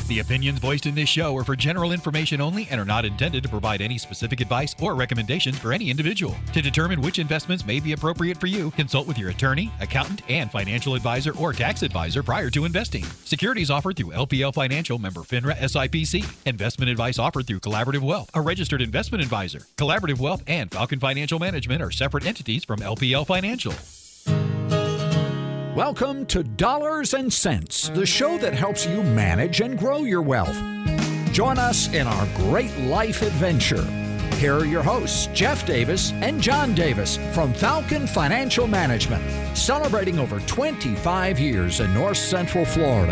The opinions voiced in this show are for general information only and are not intended to provide any specific advice or recommendations for any individual. To determine which investments may be appropriate for you, consult with your attorney, accountant, and financial advisor or tax advisor prior to investing. Securities offered through LPL Financial, member FINRA SIPC. Investment advice offered through Collaborative Wealth, a registered investment advisor. Collaborative Wealth and Falcon Financial Management are separate entities from LPL Financial. Welcome to Dollars and Cents, the show that helps you manage and grow your wealth. Join us in our great life adventure. Here are your hosts, Jeff Davis and John Davis from Falcon Financial Management, celebrating over 25 years in North Central Florida.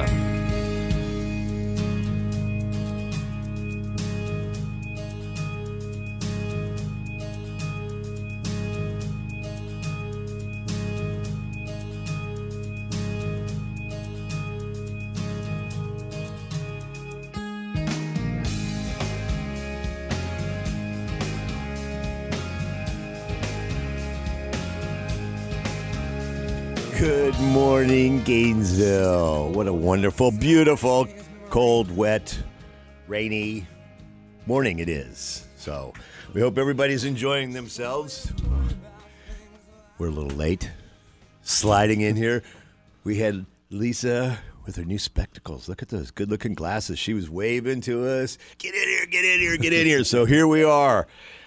Good morning, Gainesville. What a wonderful, beautiful, cold, wet, rainy morning it is. So we hope everybody's enjoying themselves. We're a little late. Sliding in here, we had Lisa with her new spectacles. Look at those good-looking glasses. She was waving to us. Get in here, get in here, get in here. So here we are.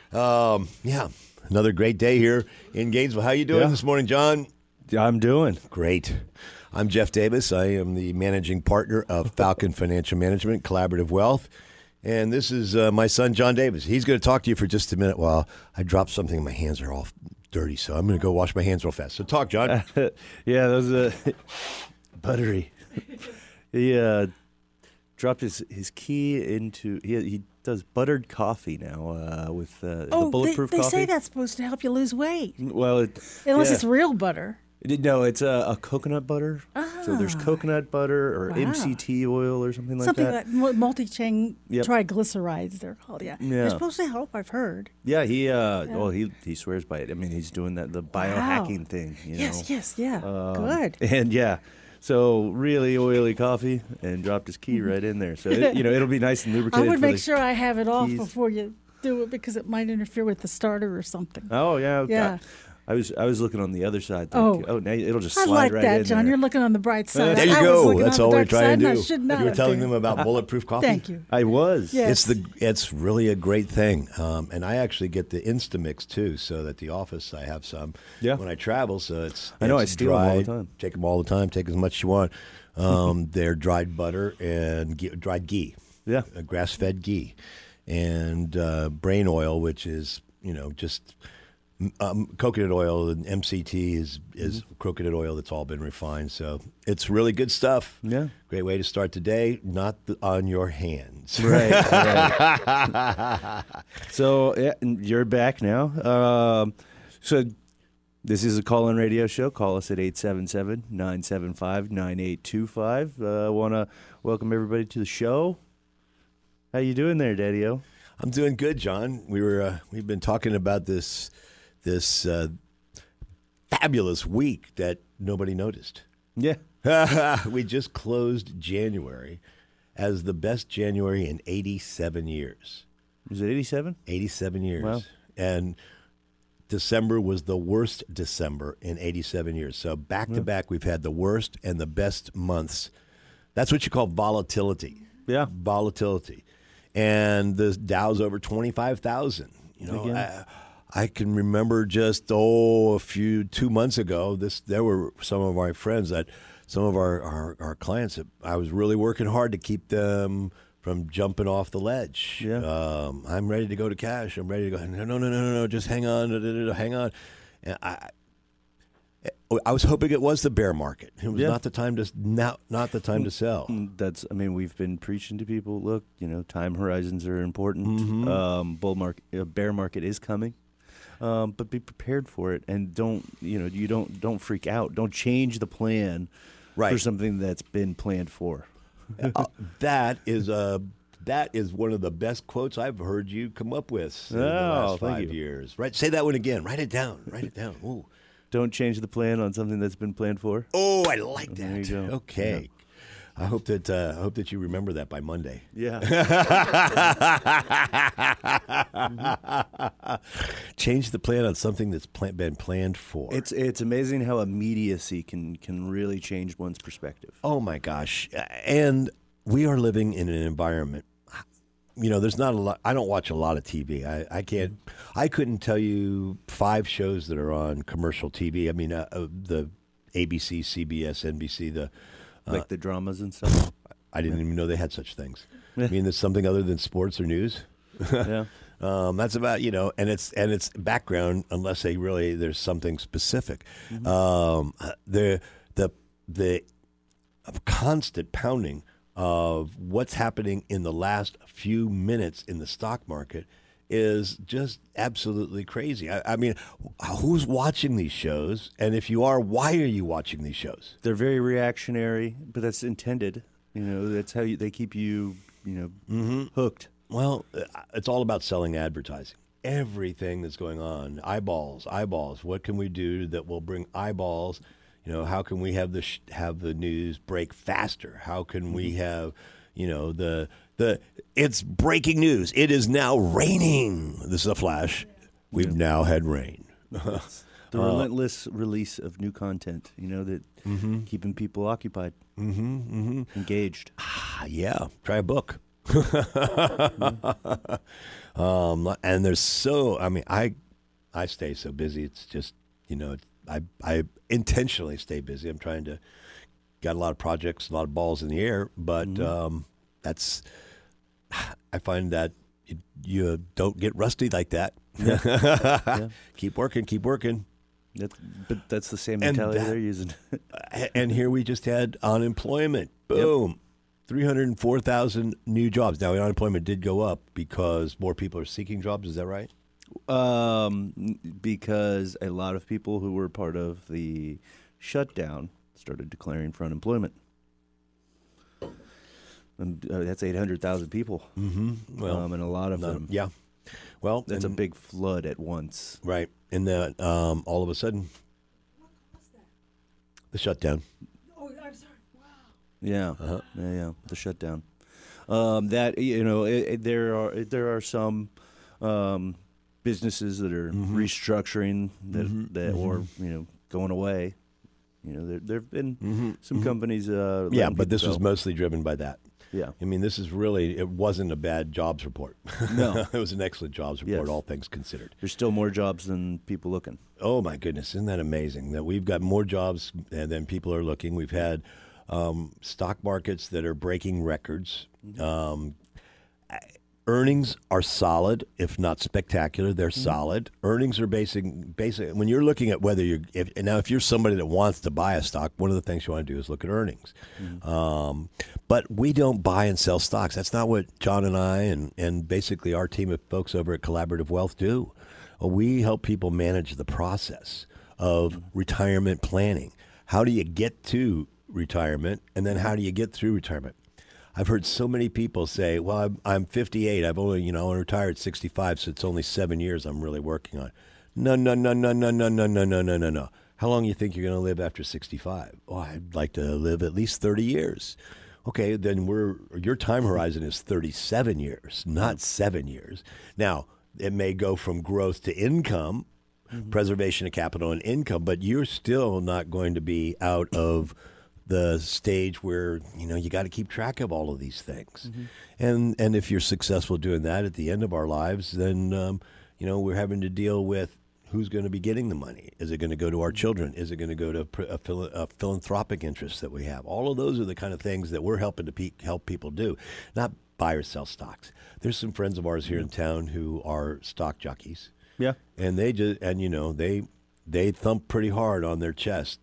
Another great day here in Gainesville. How you doing this morning, John? I'm doing great. I'm Jeff Davis. I am the managing partner of Falcon Financial Management, Collaborative Wealth. And this is my son, John Davis. He's going to talk to you for just a minute while I dropped something and my hands are all dirty. So I'm going to go wash my hands real fast. So talk, John. Yeah, those buttery. He dropped his key into he does buttered coffee now with the bulletproof coffee. They say that's supposed to help you lose weight. Well, unless it's real butter. No, it's a coconut butter. So there's coconut butter or MCT oil or something like that. Something like multi-chain triglycerides, they're called. Yeah, they're supposed to help. I've heard. Yeah, he swears by it. I mean, he's doing the biohacking thing. Yes, good. And so really oily coffee, and dropped his key right in there. So it'll be nice and lubricated. I would make sure I have it off before you do it because it might interfere with the starter or something. Oh yeah. I was looking on the other side. Now it'll just slide right in. I like that, John. You're looking on the bright side. There you go. That's all we're trying to do. You were telling them about bulletproof coffee. Thank you. I was. Yes. It's really a great thing, and I actually get the Instamix too. So at the office, I have some when I travel. So I steal them all the time. Take them all the time. Take as much as you want. They're dried butter and dried ghee. Yeah, grass-fed ghee, and brain oil, which is just. Coconut oil and MCT is coconut oil that's all been refined. So it's really good stuff. Yeah. Great way to start the day, not on your hands. Right. So you're back now. So this is a call-in radio show. Call us at 877-975-9825. I want to welcome everybody to the show. How you doing there, Daddy-O? I'm doing good, John. We've been talking about this fabulous week that nobody noticed. Yeah. We just closed January as the best January in 87 years. Was it 87? 87 years. Wow. And December was the worst December in 87 years. So back to back, we've had the worst and the best months. That's what you call volatility. Yeah. Volatility. And the Dow's over 25,000. I can remember just 2 months ago, there were some of my friends some of our clients that I was really working hard to keep them from jumping off the ledge. Yeah. I'm ready to go to cash. I'm ready to go. No, just hang on, hang on. And I was hoping it was the bear market. It was not the time to sell. We've been preaching to people. Look, time horizons are important. Bear market is coming. But be prepared for it, and don't freak out. Don't change the plan for something that's been planned for. That is one of the best quotes I've heard you come up with in the last 5 years. Right? Say that one again. Write it down. Ooh. Don't change the plan on something that's been planned for. Oh, I like that. There you go. Okay. I hope that you remember that by Monday. Yeah. Change the plan on something that's been planned for. It's amazing how immediacy can really change one's perspective. Oh my gosh. And we are living in an environment. There's not a lot. I don't watch a lot of TV. I couldn't tell you 5 shows that are on commercial TV. I mean, the ABC, CBS, NBC, like the dramas and stuff. I didn't even know they had such things. I mean, there's something other than sports or news. Yeah. That's about, and it's background unless there's something specific. The constant pounding of what's happening in the last few minutes in the stock market is just absolutely crazy. I mean, who's watching these shows? And if you are, why are you watching these shows? They're very reactionary, but that's intended. That's how they keep you, hooked. Well, it's all about selling advertising. Everything that's going on, eyeballs. What can we do that will bring eyeballs? How can we have the news break faster? How can we have, it's breaking news. It is now raining. This is a flash. We've now had rain. The relentless release of new content, that keeping people occupied, engaged. Yeah, try a book. And there's I stay so busy. It's just, I intentionally stay busy. I'm trying to got a lot of projects, a lot of balls in the air, but I find that you don't get rusty like that. Yeah. Keep working. But that's the same mentality they're using. And here we just had unemployment. Boom. Yep. 304,000 new jobs. Now, unemployment did go up because more people are seeking jobs. Is that right? Because a lot of people who were part of the shutdown started declaring for unemployment. And that's 800,000 people. Mm-hmm. Well, and a lot of them. Yeah. Well, that's a big flood at once. Right. And then all of a sudden, the shutdown. Oh, I'm sorry. Wow. Yeah. Yeah. The shutdown. There are some businesses that are restructuring that or going away. There've been some companies. But this was mostly driven by that. Yeah. I mean, it wasn't a bad jobs report. No. It was an excellent jobs report, Yes. all things considered. There's still more jobs than people looking. Oh, my goodness. Isn't that amazing that we've got more jobs than people are looking? We've had stock markets that are breaking records. Earnings are solid, if not spectacular. They're solid. Earnings are basic. When you're looking at whether if you're somebody that wants to buy a stock, one of the things you want to do is look at earnings. But we don't buy and sell stocks. That's not what John and I and basically our team of folks over at Collaborative Wealth do. We help people manage the process of retirement planning. How do you get to retirement, and then how do you get through retirement? I've heard so many people say, well, I'm 58. I've only, I retired at 65, so it's only 7 years I'm really working on. No. How long do you think you're going to live after 65? Oh, I'd like to live at least 30 years. Okay, then your time horizon is 37 years, not 7 years. Now, it may go from growth to income, preservation of capital and income, but you're still not going to be out of the stage where, you got to keep track of all of these things. And if you're successful doing that at the end of our lives, then, we're having to deal with who's going to be getting the money. Is it going to go to our children? Is it going to go to a philanthropic interest that we have? All of those are the kind of things that we're helping to help people do, not buy or sell stocks. There's some friends of ours here in town who are stock jockeys. Yeah. And they just, they thump pretty hard on their chest,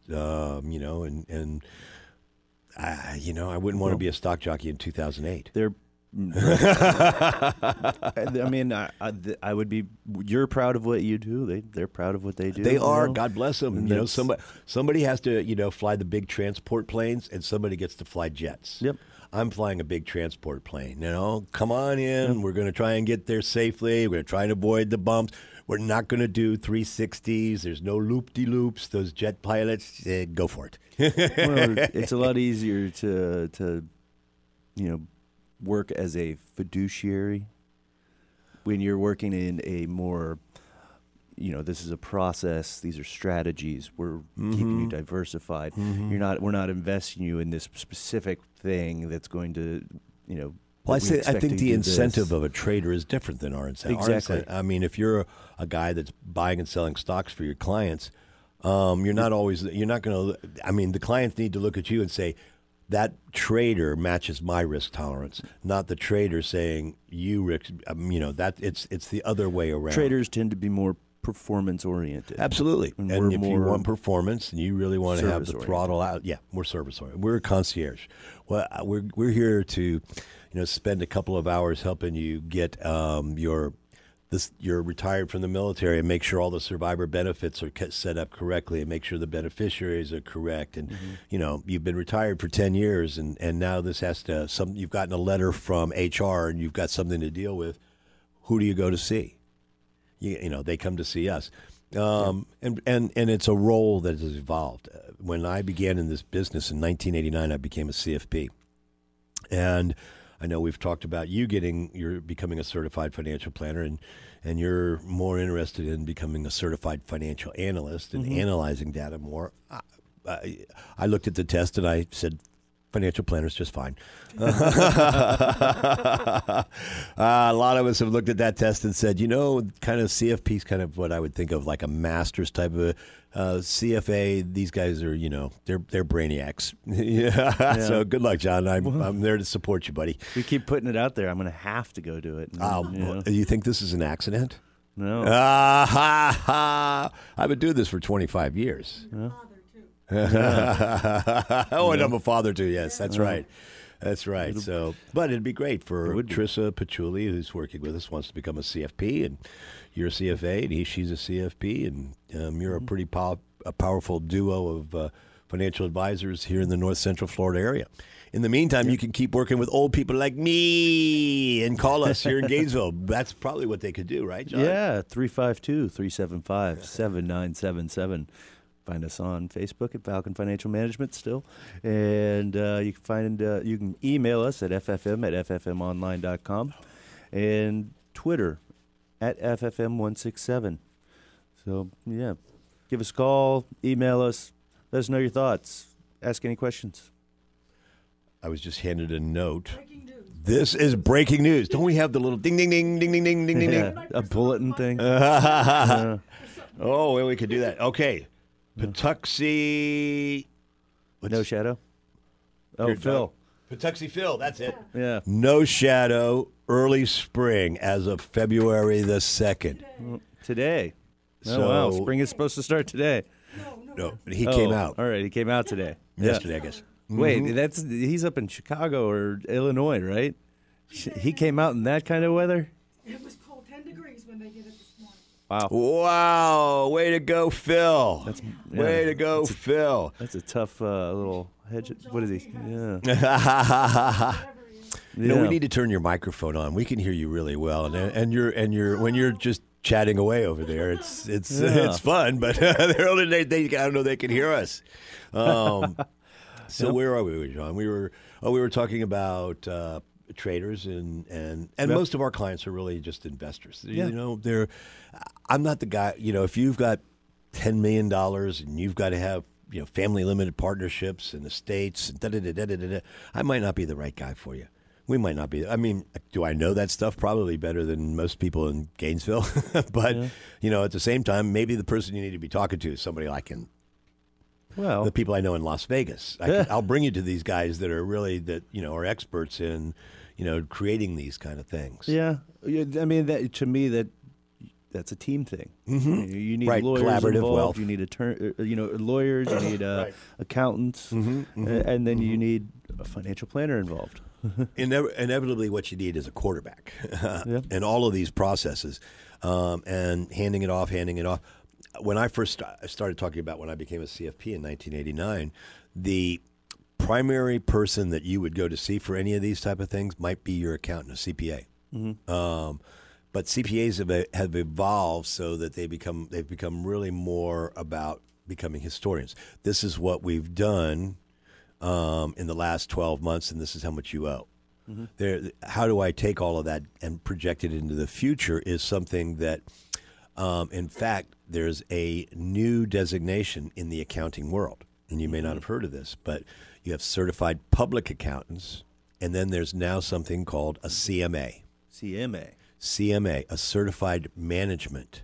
I wouldn't want to be a stock jockey in 2008. I would be. You're proud of what you do. They're proud of what they do. They are. God bless them. Somebody has to, fly the big transport planes, and somebody gets to fly jets. Yep. I'm flying a big transport plane. Come on in. We're going to try and get there safely. We're going to try and avoid the bumps. We're not going to do 360s. There's no loop-de-loops. Those jet pilots, go for it. Well, it's a lot easier to work as a fiduciary when you're working in a more, this is a process. These are strategies. We're keeping you diversified. We're not investing you in this specific thing that's going to, Well, I think the incentive of a trader is different than our incentive. Exactly. I mean, if you're a guy that's buying and selling stocks for your clients, you're not going to. I mean, the clients need to look at you and say, that trader matches my risk tolerance, not the trader saying you risk. That it's the other way around. Traders tend to be more performance oriented. Absolutely, and if you want performance and you really want to have the throttle out, we're service oriented. We're a concierge. Well, we're here to, spend a couple of hours helping you get you're retired from the military and make sure all the survivor benefits are set up correctly and make sure the beneficiaries are correct. And, you've been retired for 10 years and now this has to, you've gotten a letter from HR and you've got something to deal with. Who do you go to see? They come to see us. And it's a role that has evolved. When I began in this business in 1989, I became a CFP. And I know we've talked about you're becoming a certified financial planner, and you're more interested in becoming a certified financial analyst and analyzing data more. I looked at the test and I said, financial planner's just fine. A lot of us have looked at that test and said, kind of CFP is kind of what I would think of like a master's type of CFA. These guys are, they're brainiacs. So good luck, John. I'm there to support you, buddy. We keep putting it out there. I'm going to have to go do it. You think this is an accident? No. I've been doing this for 25 years. Yeah. And I'm a father too. Yes, that's right. That's right. So, but it'd be great for Trissa Patchouli, who's working with us, wants to become a CFP, and you're a CFA, and she's a CFP, and you're a pretty powerful duo of financial advisors here in the North Central Florida area. In the meantime, you can keep working with old people like me and call us here in Gainesville. That's probably what they could do, right, John? Yeah, 352-375-7977. Find us on Facebook at Falcon Financial Management still. And you can email us at ffm@ffmonline.com and Twitter at ffm167. So, give us a call, email us, let us know your thoughts, ask any questions. I was just handed a note. This is breaking news. Don't we have the little ding, ding, ding, ding, ding, ding, ding, ding, ding? A bulletin thing. Oh, well, we could do that. Okay. Patuxi. No Shadow? Oh, Phil. Patuxi Phil, that's it. Yeah. No Shadow, early spring as of February the 2nd. Today. So, wow, spring is supposed to start today. No, he came out. All right, he came out today. Yesterday, I guess. Wait, he's up in Chicago or Illinois, right? He came out in that kind of weather? It was cold, 10 degrees when they did it this morning. Wow. Way to go, Phil. Way to go, Phil. That's a tough little hedge. What is he? Yeah. We need to turn your microphone on. We can hear you really well. And you're when you're just chatting away over there, it's fun, but I don't know they can hear us. So where are we, John? We were talking about traders and most of our clients are really just investors. I'm not the guy, if you've got $10 million and you've got to have, family limited partnerships and estates and I might not be the right guy for you. We might not be. I mean, do I know that stuff? Probably better than most people in Gainesville. But, at the same time, maybe the person you need to be talking to is somebody like the people I know in Las Vegas. I'll bring you to these guys that are really are experts in, creating these kind of things. Yeah, I mean to me that's a team thing. Mm-hmm. You need lawyers collaborative involved. Wealth. You need lawyers. You need accountants, and then you need a financial planner involved. Inevitably, what you need is a quarterback, and all of these processes, and handing it off. When I first started talking about when I became a CFP in 1989, the primary person that you would go to see for any of these type of things might be your accountant, a CPA. But CPAs have evolved so that they've become really more about becoming historians. This is what we've done in the last 12 months, and this is how much you owe. How do I take all of that and project it into the future is something that, in fact, there's a new designation in the accounting world. And you may not have heard of this, but you have certified public accountants, and then there's now something called a CMA. CMA, a certified management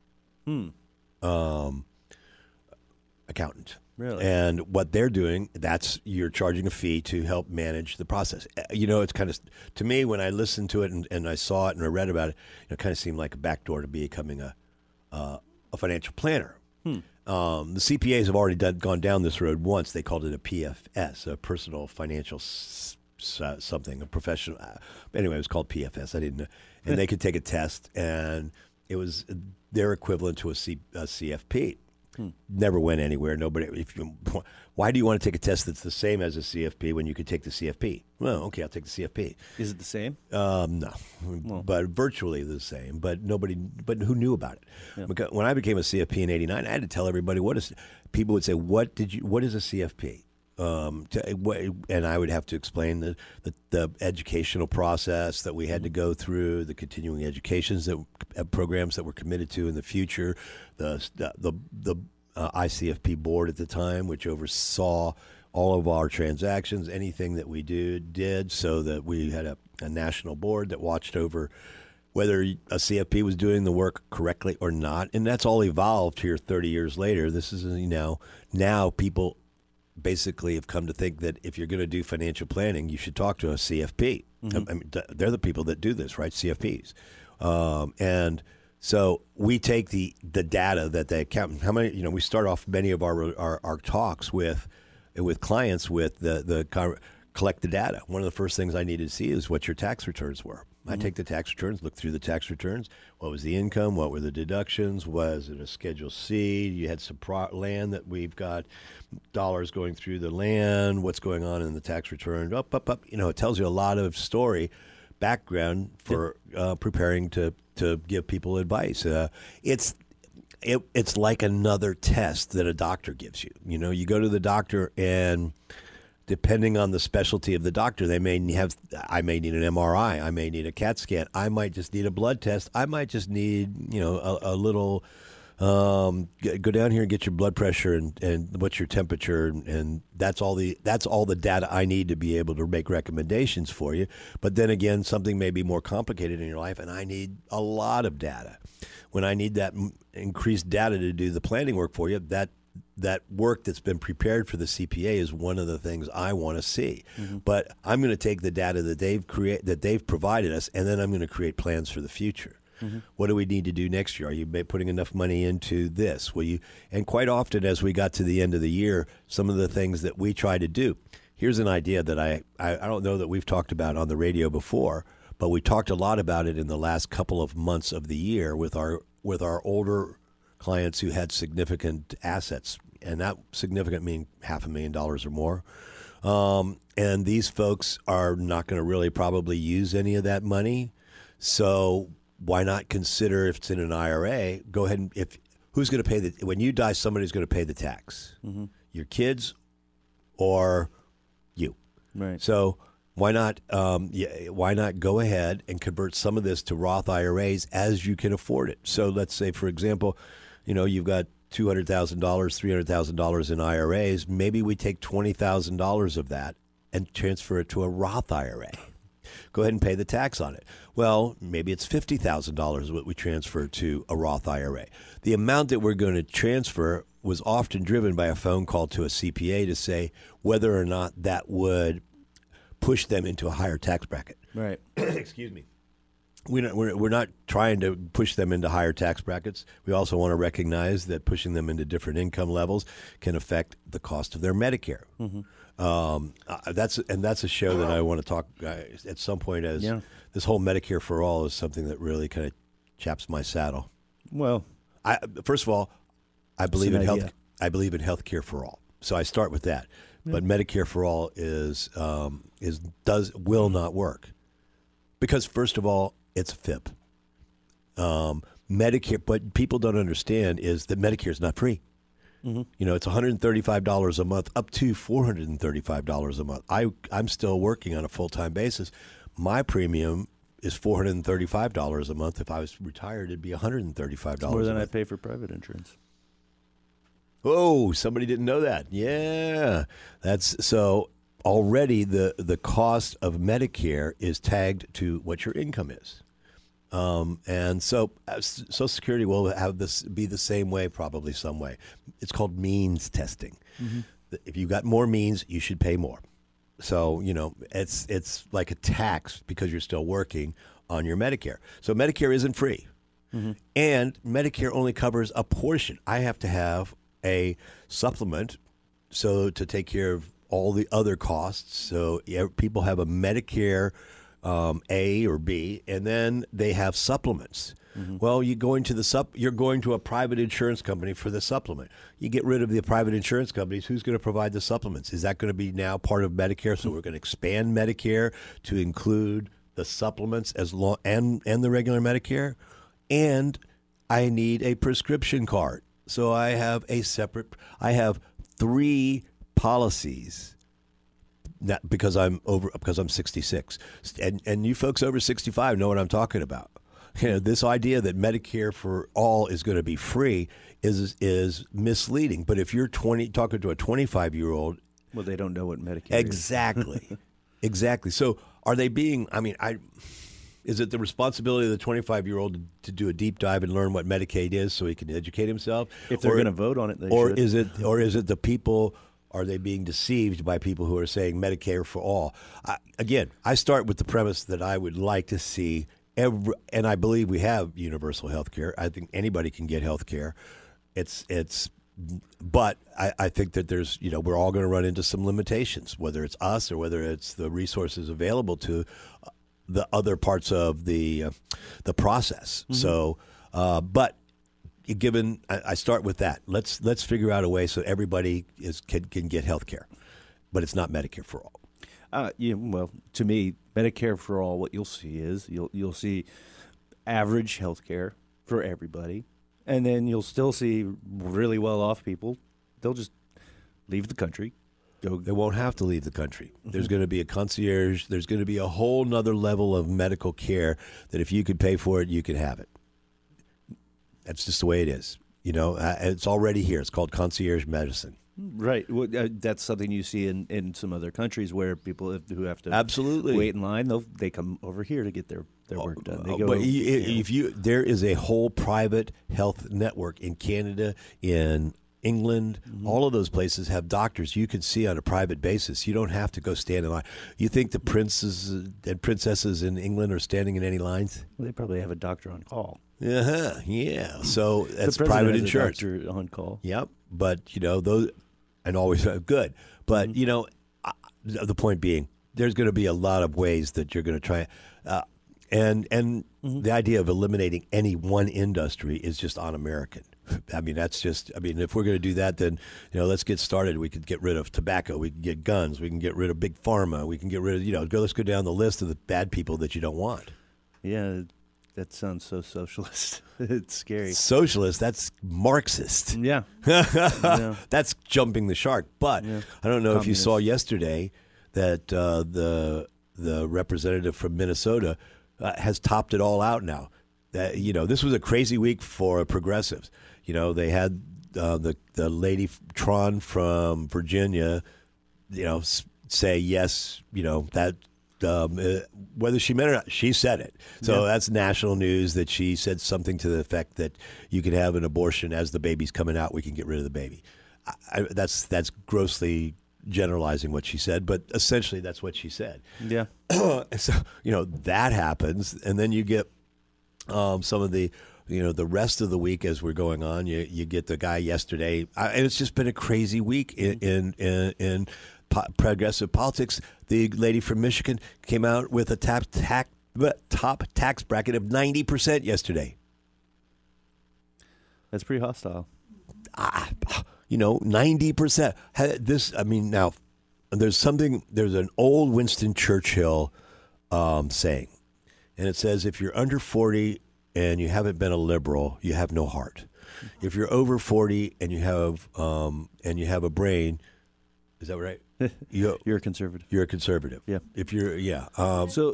accountant. Really? And what they're doing, you're charging a fee to help manage the process. It's kind of, to me, when I listened to it and I saw it and I read about it, it kind of seemed like a backdoor to becoming a financial planner. The CPAs have already gone down this road once. They called it a PFS, a personal financial something, a professional. Anyway, it was called PFS. I didn't know. And they could take a test, and it was their equivalent to a CFP. Never went anywhere. Nobody. Why do you want to take a test that's the same as a CFP when you could take the CFP? Well, okay, I'll take the CFP. Is it the same? No, but virtually the same. But who knew about it? Yeah. Because when I became a CFP in '89, I had to tell everybody people would say, what is a CFP? And I would have to explain the educational process that we had to go through, the continuing educations programs that we're committed to in the future, the ICFP board at the time, which oversaw all of our transactions, anything that we did, so that we had a national board that watched over whether a CFP was doing the work correctly or not. And that's all evolved here 30 years later. This is, now people basically have come to think that if you're going to do financial planning, you should talk to a CFP. I mean, they're the people that do this, right? CFPs. And so we take the data that they account. How many? We start off many of our talks with clients with the collect the data. One of the first things I needed to see is what your tax returns were. I take the tax returns, look through the tax returns. What was the income? What were the deductions? Was it a Schedule C? You had some land that we've got dollars going through the land. What's going on in the tax return? Up. It tells you a lot of background for preparing to give people advice. It's like another test that a doctor gives you. You go to the doctor, and depending on the specialty of the doctor, I may need an MRI, I may need a CAT scan, I might just need a blood test, I might just need a little go down here and get your blood pressure and what's your temperature, and that's all the data I need to be able to make recommendations for you. But then again, something may be more complicated in your life, and I need a lot of data. When I need that increased data to do the planning work for you, that work that's been prepared for the CPA is one of the things I want to see. But I'm going to take the data that they've provided us, and then I'm going to create plans for the future. What do we need to do next year? Are you putting enough money into this? And quite often, as we got to the end of the year, some of the things that we try to do. Here's an idea that I don't know that we've talked about on the radio before, but we talked a lot about it in the last couple of months of the year with our older clients who had significant assets, and that significant meaning $500,000 or more. And these folks are not going to really probably use any of that money. So why not consider, if it's in an IRA, go ahead and who's going to pay when you die, somebody's going to pay the tax, your kids or you. Right. So why not go ahead and convert some of this to Roth IRAs as you can afford it? So let's say, for example, you've got $200,000, $300,000 in IRAs. Maybe we take $20,000 of that and transfer it to a Roth IRA. Go ahead and pay the tax on it. Well, maybe it's $50,000 what we transfer to a Roth IRA. The amount that we're going to transfer was often driven by a phone call to a CPA to say whether or not that would push them into a higher tax bracket. Right. Excuse me. We're not trying to push them into higher tax brackets. We also want to recognize that pushing them into different income levels can affect the cost of their Medicare. That's a show that I want to talk at some point. This whole Medicare for all is something that really kind of chaps my saddle. Well, first of all, I believe in health. I believe in health care for all. So I start with that. but Medicare for All will not work because first of all, it's a FIP. Medicare, but people don't understand is that Medicare is not free. You know, it's $135 a month, up to $435 a month. I'm still working on a full-time basis. My premium is $435 a month. If I was retired, it'd be $135 more than a I month. pay for private insurance. Oh, somebody didn't know that. Yeah. That's so already the cost of Medicare is tagged to what your income is. And so Social Security will have this be the same way, probably some way. It's called means testing. If you got more means, you should pay more. So, you know, it's like a tax because you're still working on your Medicare. So Medicare isn't free. And Medicare only covers a portion. I have to have a supplement so to take care of all the other costs. So people have a Medicare A or B, and then they have supplements. Well, you're going to a private insurance company for the supplement. You get rid of the private insurance companies. Who's going to provide the supplements? Is that going to be now part of Medicare? So we're going to expand Medicare to include the supplements and the regular Medicare. And I need a prescription card. So I have I have 3 policies. Because I'm 66, and you folks over 65 know what I'm talking about. You know, this idea that Medicare for All is going to be free is misleading. But if you're talking to a 25-year-old, well, they don't know what Medicare is. Exactly. So are they being? I mean, is it the responsibility of the 25-year-old to do a deep dive and learn what Medicaid is so he can educate himself? If they're going to vote on it, they or should. Is it the people? Are they being deceived by people who are saying Medicare for all? I start with the premise that I would like to see and I believe we have universal health care. I think anybody can get health care. But I think that there's, we're all going to run into some limitations, whether it's us or whether it's the resources available to the other parts of the process. So, but given, I start with that. Let's figure out a way so everybody can get health care, but it's not Medicare for all. Well, to me, Medicare for all, what you'll see is you'll see average health care for everybody, and then you'll still see really well-off people. They'll just leave the country. They won't have to leave the country. There's going to be a concierge. There's going to be a whole nother level of medical care that if you could pay for it, you could have it. That's just the way it is. It's already here. It's called concierge medicine. Right. Well, that's something you see in some other countries where people who have to absolutely wait in line, they come over here to get their work done. They go, but there is a whole private health network in Canada, in England, all of those places have doctors you can see on a private basis. You don't have to go stand in line. You think the princes and princesses in England are standing in any lines? Well, they probably have a doctor on call. Yeah. So that's the private has insurance. A doctor on call. Yep. But those, and always good. But the point being, there's going to be a lot of ways that you're going to try, and the idea of eliminating any one industry is just un-American. I mean, if we're going to do that, then, let's get started. We could get rid of tobacco. We can get guns. We can get rid of big pharma. We can get rid of, let's go down the list of the bad people that you don't want. Yeah, that sounds so socialist. It's scary. Socialist, that's Marxist. Yeah. That's jumping the shark. But I don't know if you saw yesterday that the representative from Minnesota has topped it all out now. That this was a crazy week for progressives. They had the lady Tron from Virginia, say yes. That whether she meant it or not, she said it. So that's national news that she said something to the effect that you can have an abortion as the baby's coming out. We can get rid of the baby. That's grossly generalizing what she said, but essentially that's what she said. Yeah. So that happens, and then you get some of the the rest of the week as we're going on. You get the guy yesterday, and it's just been a crazy week in progressive politics. The lady from Michigan came out with a top tax bracket of 90% yesterday. That's pretty hostile. 90%. Now there's an old Winston Churchill saying, and it says, if you're under 40 and you haven't been a liberal, you have no heart. If you're over 40 and you have a brain, is that right? You're a conservative. You're a conservative. Yeah. If you're, so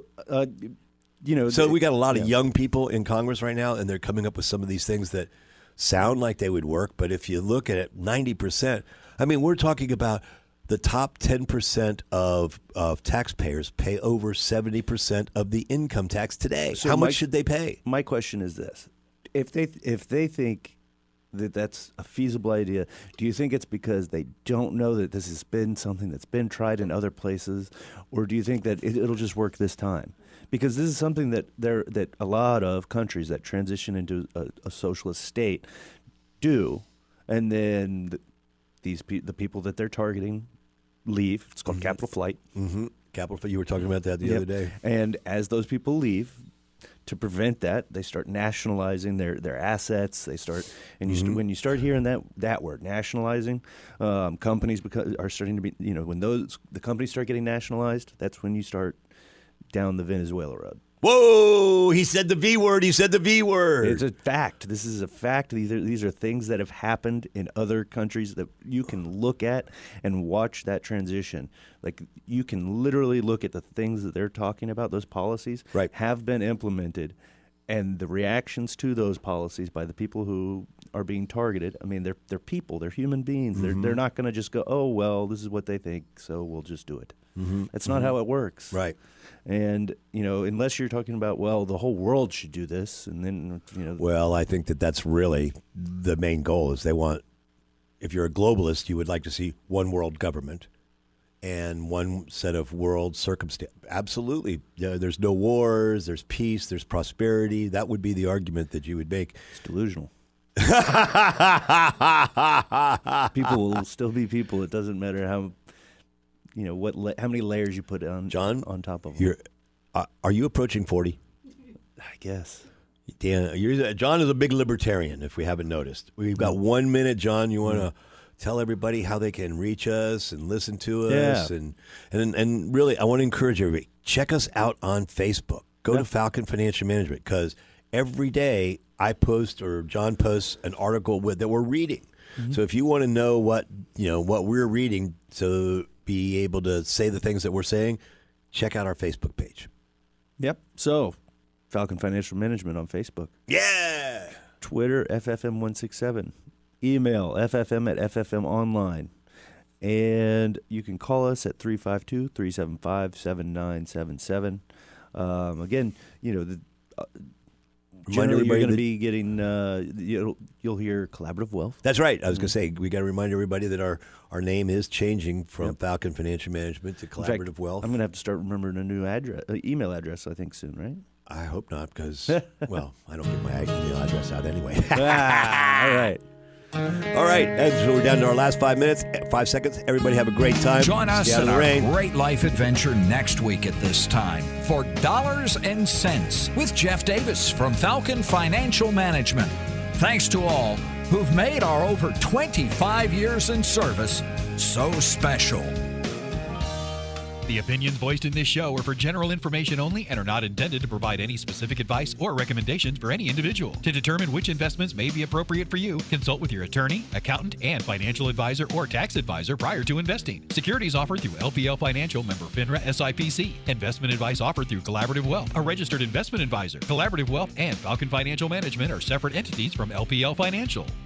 we got a lot of young people in Congress right now, and they're coming up with some of these things that sound like they would work. But if you look at it, 90%. I mean, we're talking about the top 10% of taxpayers pay over 70% of the income tax today. So how much should they pay? My question is this: if they think that that's a feasible idea, do you think it's because they don't know that this has been something that's been tried in other places, or do you think that it'll just work this time? Because this is something that a lot of countries that transition into a socialist state do, and then the people that they're targeting leave. It's called capital flight. Mm-hmm. Capital flight. You were talking about that the other day. And as those people leave, to prevent that, they start nationalizing their assets. They start, and when you start hearing that word, nationalizing, companies are starting to be, when the companies start getting nationalized, that's when you start down the Venezuela road. Whoa! He said the V word. He said the V word. It's a fact. This is a fact. These are things that have happened in other countries that you can look at and watch that transition. Like, you can literally look at the things that they're talking about. Those policies have been implemented, and the reactions to those policies by the people who are being targeted. I mean, they're people. They're human beings. They're not going to just go, oh well, this is what they think, so we'll just do it. That's not how it works. Right. And, unless you're talking about, well, the whole world should do this, and then, Well, I think that's really the main goal is they want, if you're a globalist, you would like to see one world government and one set of world circumstance. Absolutely. There's no wars, there's peace, there's prosperity. That would be the argument that you would make. It's delusional. People will still be people. It doesn't matter how... how many layers you put on top of them. Are you approaching 40? I guess. Dan, John is a big libertarian, if we haven't noticed. We've got 1 minute, John. You want to tell everybody how they can reach us and listen to us? Yeah. And really, I want to encourage everybody, check us out on Facebook. Go to Falcon Financial Management, because every day I post or John posts an article that we're reading. So if you want to know what we're reading, so be able to say the things that we're saying, check out our Facebook page. Yep. So, Falcon Financial Management on Facebook. Yeah. Twitter, FFM167. Email, ffm@ffmonline. And you can call us at 352-375-7977. Again, generally you're going to be getting, you'll hear Collaborative Wealth. That's right. I was going to say, we got to remind everybody that our name is changing from Falcon Financial Management to Collaborative Wealth. I'm going to have to start remembering a new email address, I think, soon, right? I hope not, because, well, I don't get my email address out anyway. All right. All right, and so we're down to our last 5 seconds. Everybody have a great time. Join us in our great life adventure next week at this time for Dollars and Cents with Jeff Davis from Falcon Financial Management. Thanks to all who've made our over 25 years in service so special. The opinions voiced in this show are for general information only and are not intended to provide any specific advice or recommendations for any individual. To determine which investments may be appropriate for you, consult with your attorney, accountant, and financial advisor or tax advisor prior to investing. Securities offered through LPL Financial, member FINRA SIPC. Investment advice offered through Collaborative Wealth, a registered investment advisor. Collaborative Wealth and Falcon Financial Management are separate entities from LPL Financial.